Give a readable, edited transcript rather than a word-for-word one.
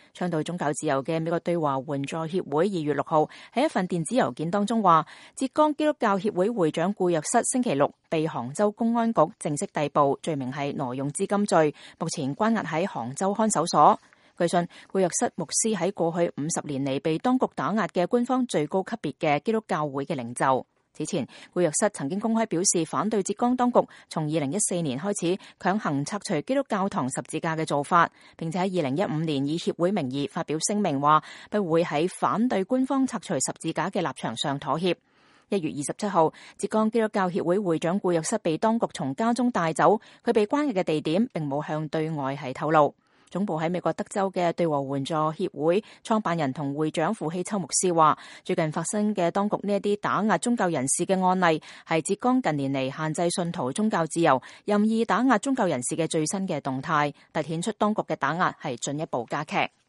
倡導宗教自由嘅美國對華援助協會2月6號喺一份電子郵件當中話，浙江基督教協會會長顧若瑟星期六被杭州公安局正式逮捕，罪名係挪用資金罪，目前關押喺杭州看守所。據信，顧若瑟牧師喺過去50年嚟被當局打壓嘅官方最高級別嘅基督教會嘅領袖。此前，顧若瑟曾經公開表示反對浙江當局從2014年開始強行拆除基督教堂十字架嘅做法，並且喺2015年以協會名義發表聲明話不會喺反對官方拆除十字架嘅立場上妥協。1月27號，浙江基督教協會會長顧若瑟被當局從家中帶走，佢被關押嘅地點並冇向對外係透露。總部喺美國德州嘅對華援助協會創辦人同會長傅希秋牧師話，最近發生嘅當局呢一啲打壓宗教人士嘅案例，係浙江近年嚟限制信徒宗教自由、任意打壓宗教人士嘅最新嘅動態，凸顯出當局嘅打壓係進一步加劇。